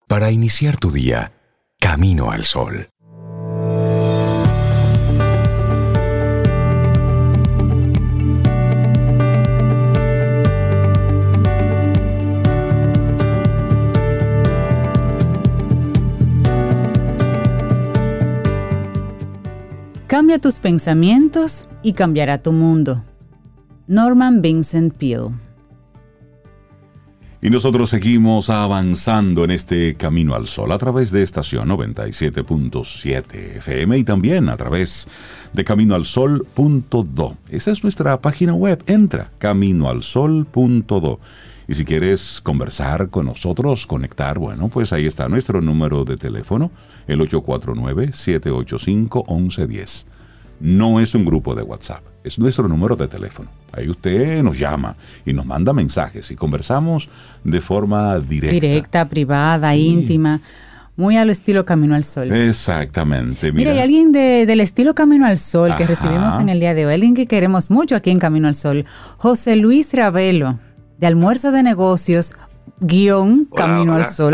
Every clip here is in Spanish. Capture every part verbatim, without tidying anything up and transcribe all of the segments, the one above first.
para iniciar tu día, camino al sol. Cambia tus pensamientos y cambiará tu mundo. Norman Vincent Peale. Y nosotros seguimos avanzando en este Camino al Sol a través de estación noventa y siete punto siete F M y también a través de camino al sol punto do. Esa es nuestra página web. Entra, camino al sol punto do. Y si quieres conversar con nosotros, conectar, bueno, pues ahí está nuestro número de teléfono, el ocho cuatro nueve, siete ocho cinco, once diez. No es un grupo de WhatsApp, es nuestro número de teléfono. Ahí usted nos llama y nos manda mensajes y conversamos de forma directa. Directa, privada, sí. íntima, muy al estilo Camino al Sol. Exactamente. Mira, Mira hay alguien de, del estilo Camino al Sol que Ajá. recibimos en el día de hoy, alguien que queremos mucho aquí en Camino al Sol, José Luis Ravelo, de Almuerzo de Negocios, guión hola, Camino hola. al Sol.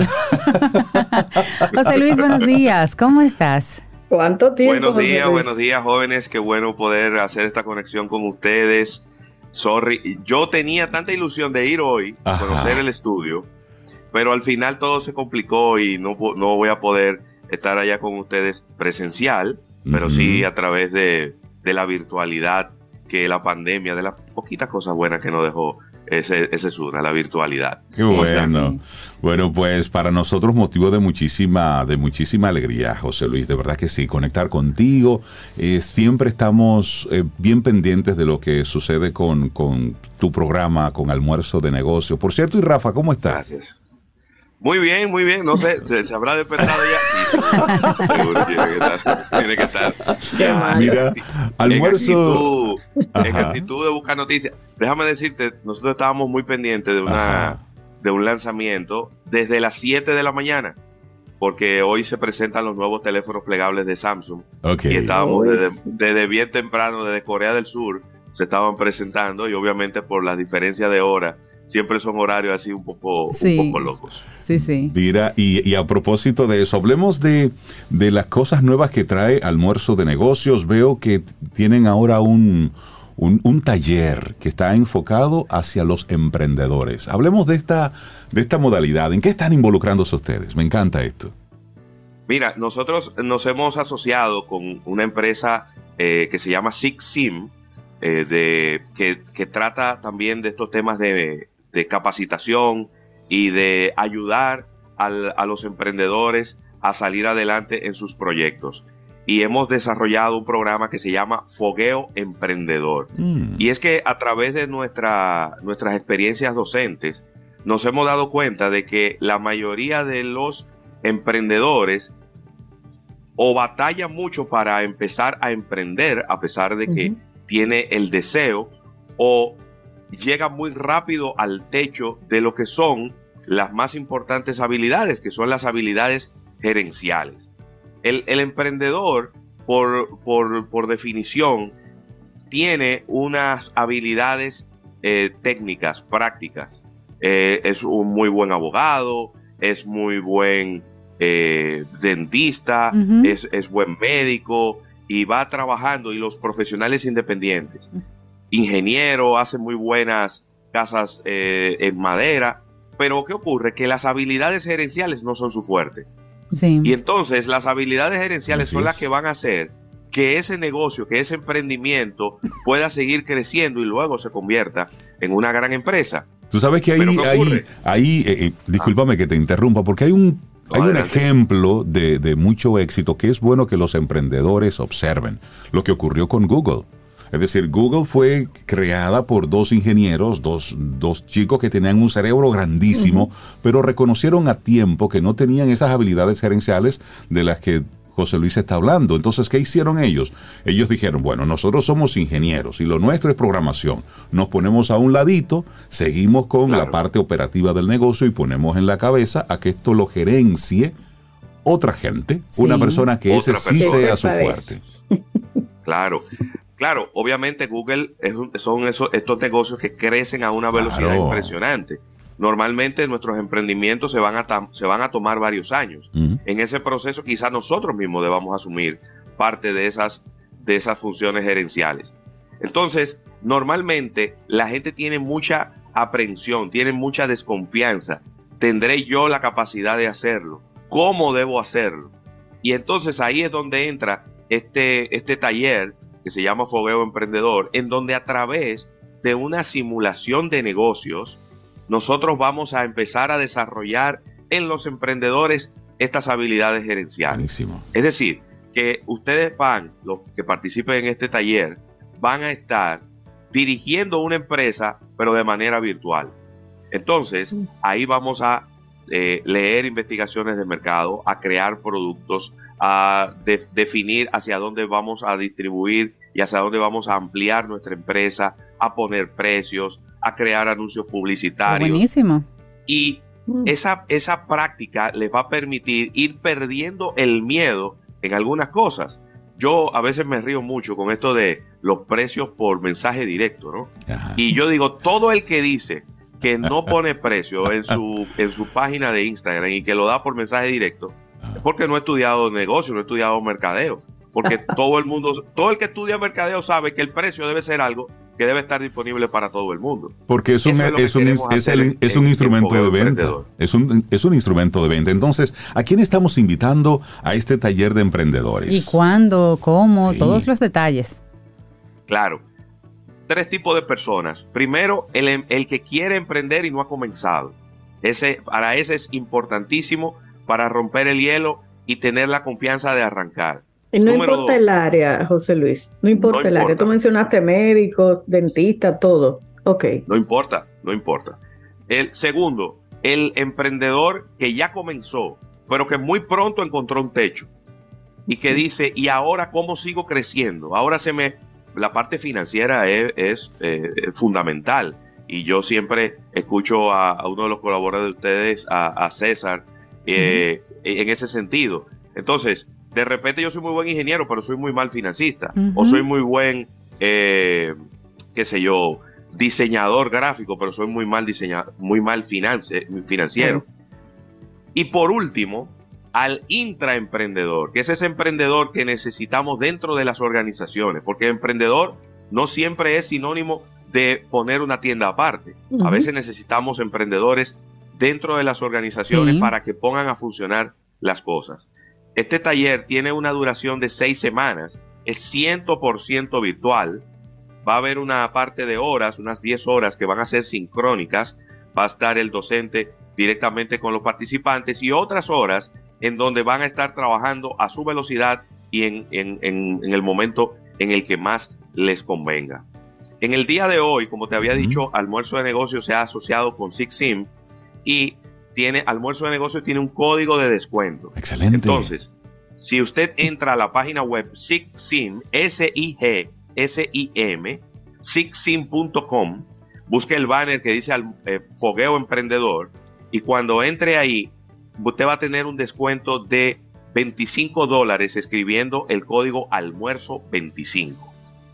José Luis, buenos días, ¿cómo estás? ¿Cuánto tiempo? Buenos días, buenos días, jóvenes. Qué bueno poder hacer esta conexión con ustedes. Sorry, yo tenía tanta ilusión de ir hoy a conocer el estudio, pero al final todo se complicó y no, no voy a poder estar allá con ustedes presencial, uh-huh. pero sí a través de, de la virtualidad, que la pandemia, de las poquitas cosas buenas que nos dejó. Ese, ese es una, la virtualidad. Qué bueno. Bueno, pues para nosotros motivo de muchísima, de muchísima alegría, José Luis, de verdad que sí, conectar contigo. Eh, siempre estamos eh, bien pendientes de lo que sucede con, con tu programa, con Almuerzo de Negocios. Por cierto, y Rafa, ¿cómo estás? Gracias. Muy bien, muy bien. No sé, ¿se, se habrá despertado ya? Sí, seguro, seguro tiene que estar. Tiene que estar. Ya, Mira, almuerzo. En actitud, en actitud de buscar noticias. Déjame decirte, nosotros estábamos muy pendientes de una de un lanzamiento desde las siete de la mañana, porque hoy se presentan los nuevos teléfonos plegables de Samsung. Okay. Y estábamos desde, desde bien temprano, desde Corea del Sur, se estaban presentando y obviamente por la diferencia de hora, siempre son horarios así un poco, sí. un poco locos. Sí, sí. Mira, y, y a propósito de eso, hablemos de, de las cosas nuevas que trae Almuerzo de Negocios. Veo que tienen ahora un, un, un taller que está enfocado hacia los emprendedores. Hablemos de esta, de esta modalidad. ¿En qué están involucrándose ustedes? Me encanta esto. Mira, nosotros nos hemos asociado con una empresa eh, que se llama Six Sim, eh, de, que, que trata también de estos temas de... de capacitación y de ayudar al, a los emprendedores a salir adelante en sus proyectos. Y hemos desarrollado un programa que se llama Fogueo Emprendedor. Mm. Y es que a través de nuestra, nuestras experiencias docentes nos hemos dado cuenta de que la mayoría de los emprendedores o batallan mucho para empezar a emprender a pesar de que uh-huh. tiene el deseo, o llega muy rápido al techo de lo que son las más importantes habilidades, que son las habilidades gerenciales. El, el emprendedor, por, por, por definición, tiene unas habilidades eh, técnicas, prácticas. Eh, es un muy buen abogado, es muy buen eh, dentista, uh-huh. es, es buen médico y va trabajando, y los profesionales independientes. Ingeniero, hace muy buenas casas eh, en madera, pero ¿qué ocurre? Que las habilidades gerenciales no son su fuerte. Sí. Y entonces las habilidades gerenciales Así son es. las que van a hacer que ese negocio, que ese emprendimiento pueda seguir creciendo y luego se convierta en una gran empresa. Tú sabes que ahí, ahí, ahí eh, eh, discúlpame ah. que te interrumpa, porque hay un, hay un ejemplo de, de mucho éxito que es bueno que los emprendedores observen. Lo que ocurrió con Google. Es decir, Google fue creada por dos ingenieros, dos, dos chicos que tenían un cerebro grandísimo, uh-huh. pero reconocieron a tiempo que no tenían esas habilidades gerenciales de las que José Luis está hablando. Entonces, ¿qué hicieron ellos? Ellos dijeron, bueno, nosotros somos ingenieros y lo nuestro es programación. Nos ponemos a un ladito, seguimos con claro. la parte operativa del negocio y ponemos en la cabeza a que esto lo gerencie otra gente, sí. una persona que otra ese persona. sí sea su fuerte. Claro. Claro, obviamente Google es un, son esos, estos negocios que crecen a una velocidad claro. impresionante. normalmente nuestros emprendimientos se van a, se van a tomar varios años. Uh-huh. En ese proceso quizás nosotros mismos debamos asumir parte de esas, de esas funciones gerenciales. Entonces, normalmente la gente tiene mucha aprensión, tiene mucha desconfianza. ¿Tendré yo la capacidad de hacerlo? ¿Cómo debo hacerlo? Y entonces ahí es donde entra este, este taller que se llama Fogueo Emprendedor, en donde a través de una simulación de negocios, nosotros vamos a empezar a desarrollar en los emprendedores estas habilidades gerenciales. Buenísimo. Es decir, que ustedes van, los que participen en este taller, van a estar dirigiendo una empresa, pero de manera virtual. Entonces, ahí vamos a eh, leer investigaciones de mercado, a crear productos, a de, definir hacia dónde vamos a distribuir y hacia dónde vamos a ampliar nuestra empresa, a poner precios, a crear anuncios publicitarios. Buenísimo. Y esa, esa práctica les va a permitir ir perdiendo el miedo en algunas cosas. Yo a veces me río mucho con esto de los precios por mensaje directo, ¿no? Ajá. Y yo digo, todo el que dice que no pone precio en su, en su página de Instagram y que lo da por mensaje directo, es porque no ha estudiado negocio, no ha estudiado mercadeo. Porque todo el mundo, todo el que estudia mercadeo sabe que el precio debe ser algo que debe estar disponible para todo el mundo. Porque es un, es es un, es el, es un instrumento de venta. Es un, es un instrumento de venta. Entonces, ¿a quién estamos invitando a este taller de emprendedores? ¿Y cuándo? ¿Cómo? Sí. Todos los detalles. Claro. Tres tipos de personas. Primero, el, el que quiere emprender y no ha comenzado. Ese, para ese es importantísimo para romper el hielo y tener la confianza de arrancar. Y no Número importa dos. el área, José Luis, no importa no el importa. área. Tú mencionaste médicos, dentistas, todo. Ok. No importa, no importa. El segundo, el emprendedor que ya comenzó, pero que muy pronto encontró un techo y que dice, ¿y ahora cómo sigo creciendo? Ahora se me... La parte financiera es, es eh, fundamental. Y yo siempre escucho a, a uno de los colaboradores de ustedes, a, a César, eh, uh-huh. en ese sentido. Entonces, de repente yo soy muy buen ingeniero, pero soy muy mal financista. Uh-huh. O soy muy buen, eh, qué sé yo, diseñador gráfico, pero soy muy mal diseñador, muy mal finance, financiero. Uh-huh. Y por último, al intraemprendedor, que es ese emprendedor que necesitamos dentro de las organizaciones, porque emprendedor no siempre es sinónimo de poner una tienda aparte. Uh-huh. A veces necesitamos emprendedores dentro de las organizaciones sí. para que pongan a funcionar las cosas. Este taller tiene una duración de seis semanas, es cien por ciento virtual, va a haber una parte de horas, unas diez horas que van a ser sincrónicas, va a estar el docente directamente con los participantes y otras horas en donde van a estar trabajando a su velocidad y en, en, en, en el momento en el que más les convenga. En el día de hoy, como te había uh-huh. dicho, Almuerzo de Negocios se ha asociado con SIGSIM y tiene, Almuerzo de Negocios tiene un código de descuento. Excelente. Entonces, si usted entra a la página web SIGSIM, S I G S I M, sigsim punto com, busque el banner que dice eh, Fogueo Emprendedor y cuando entre ahí, usted va a tener un descuento de veinticinco dólares escribiendo el código Almuerzo veinticinco.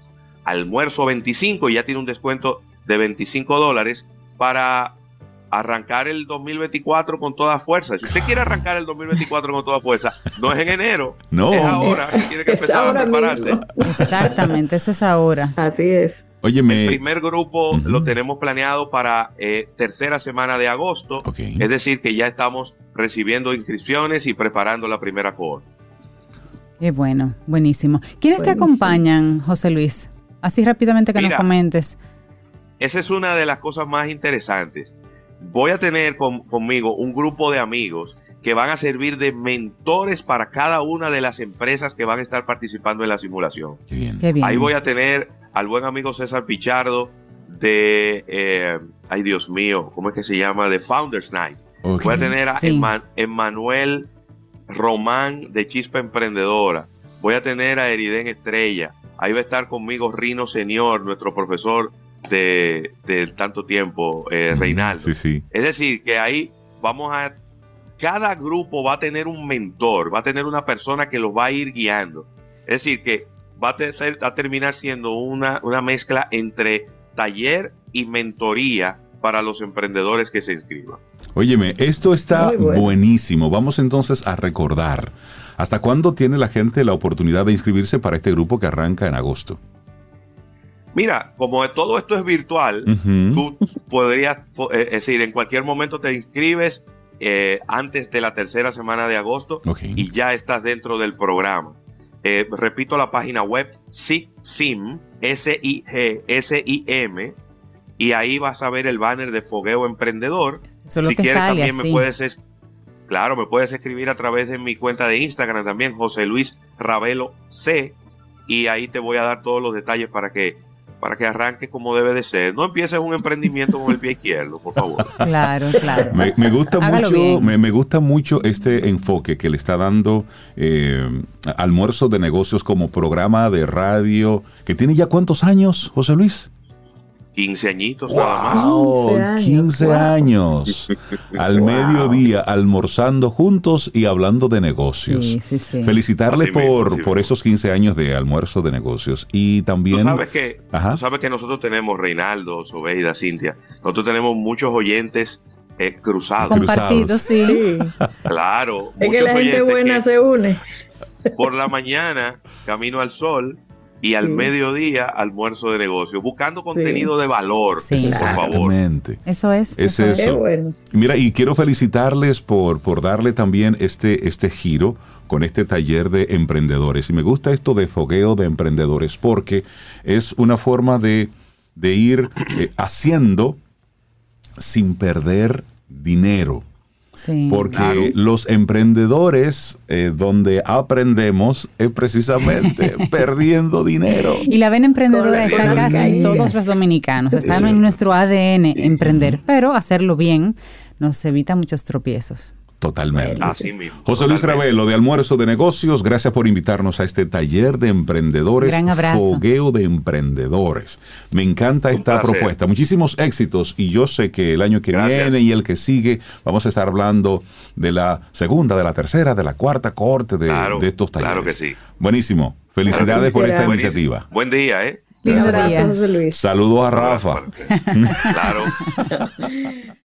Almuerzo veinticinco y ya tiene un descuento de veinticinco dólares para arrancar el dos mil veinticuatro con toda fuerza. Si usted quiere arrancar el dos mil veinticuatro con toda fuerza, no es en enero, no. es ahora que tiene que empezar a prepararse. Mismo. Exactamente, eso es ahora. Así es. Óyeme. El primer grupo uh-huh. lo tenemos planeado para eh, tercera semana de agosto, okay. es decir, que ya estamos recibiendo inscripciones y preparando la primera cohorte. Qué bueno, buenísimo. ¿Quiénes buenísimo. te acompañan, José Luis? Así rápidamente que Mira, nos comentes. Esa es una de las cosas más interesantes. Voy a tener con, conmigo un grupo de amigos que van a servir de mentores para cada una de las empresas que van a estar participando en la simulación. Qué bien. Qué bien. Ahí voy a tener al buen amigo César Pichardo de, eh, ay Dios mío, ¿cómo es que se llama? De Founders Night. Okay. Voy a tener a sí. Emmanuel Román de Chispa Emprendedora. Voy a tener a Eriden Estrella. Ahí va a estar conmigo Rino Senior, nuestro profesor de, de tanto tiempo, eh, Reinaldo. Sí, sí. Es decir, que ahí vamos a... Cada grupo va a tener un mentor, va a tener una persona que los va a ir guiando. Es decir, que va a, ter, a terminar siendo una, una mezcla entre taller y mentoría para los emprendedores que se inscriban. Óyeme, esto está Muy bueno. buenísimo. Vamos entonces a recordar. ¿Hasta cuándo tiene la gente la oportunidad de inscribirse para este grupo que arranca en agosto? Mira, como todo esto es virtual, Uh-huh. tú podrías, eh, es decir, en cualquier momento te inscribes eh, antes de la tercera semana de agosto Okay. y ya estás dentro del programa. Eh, repito la página web, SIGSIM, S I G S I M, y ahí vas a ver el banner de Fogueo Emprendedor. Eso es lo Si que quieres sale también así. me puedes, es, claro, me puedes escribir a través de mi cuenta de Instagram también, José Luis Ravelo C, y ahí te voy a dar todos los detalles para que para que arranques como debe de ser. No empieces un emprendimiento con el pie izquierdo, por favor. Claro, claro. Me, me gusta Hágalo mucho, bien. me, me gusta mucho este enfoque que le está dando eh, Almuerzo de Negocios como programa de radio, que tiene ya ¿cuántos años, José Luis? quince añitos nada más. Wow, quince años, quince wow. años. Al Wow. mediodía, almorzando juntos y hablando de negocios. Sí, sí, sí. Felicitarle Así mismo, por, así por mismo. esos quince años de Almuerzo de Negocios. Y Tú también... sabes que, Ajá. tú sabes que nosotros tenemos, Reinaldo, Sobeida, Cintia, nosotros tenemos muchos oyentes eh, cruzados. Compartidos, sí. Sí. Claro, Es que muchos la gente oyentes buena que se une. por la mañana, camino al sol, y al Sí. mediodía, almuerzo de negocio, buscando contenido de valor, Sí. por favor. Exactamente. Eso es. Es eso es. eso. Qué bueno. Mira, y quiero felicitarles por, por darle también este, este giro con este taller de emprendedores. Y me gusta esto de fogueo de emprendedores porque es una forma de, de ir eh, haciendo sin perder dinero. Sí. Porque Claro. los emprendedores, eh, donde aprendemos, es precisamente perdiendo dinero. Y la vena emprendedora Con está las casi en caídas. todos los dominicanos. Está Es en cierto. nuestro A D N emprender, pero hacerlo bien nos evita muchos tropiezos. Totalmente. Así mismo. José Luis Totalmente. Ravelo, de Almuerzo de Negocios, gracias por invitarnos a este taller de emprendedores, Gran abrazo. fogueo de emprendedores. Me encanta Un esta placer. propuesta. Muchísimos éxitos y yo sé que el año que Gracias. viene y el que sigue vamos a estar hablando de la segunda, de la tercera, de la cuarta corte de, Claro, de estos talleres. claro que sí. Buenísimo. Felicidades Así por será. esta Buenísimo. iniciativa. Buen día, ¿eh? Lindo Un abrazo, día. José Luis. Saludos a Rafa. Claro.